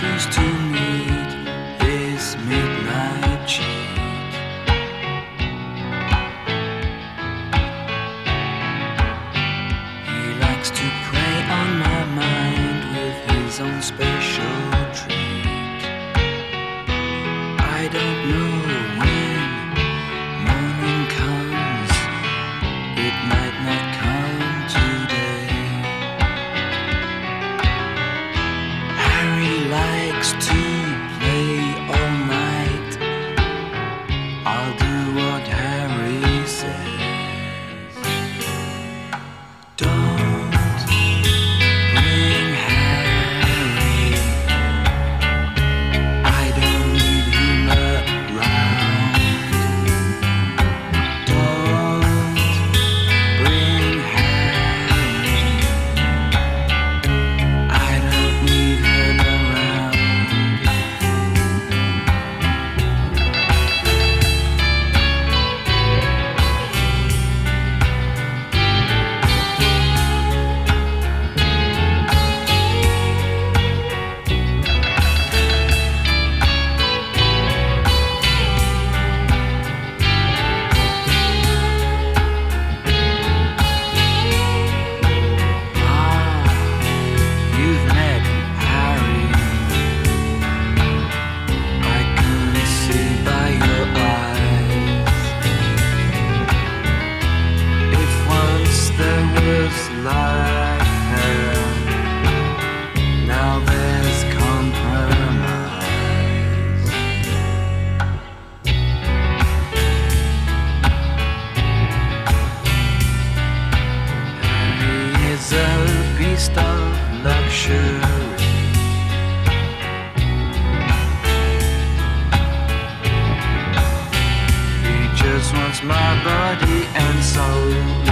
choose to meet this midnight cheat. He likes to prey on my mind with his own special treat. I don't know when morning comes, it might not come today. Harry likes to play all night. I'll do what Harry says. Don't bring Harry, I don't need him around. Don't bring Harry, I don't need him around. You've met Harry, I can see by your eyes. If once there was life there, now there's compromise. Harry is a beast of luxury. He just wants my body and soul.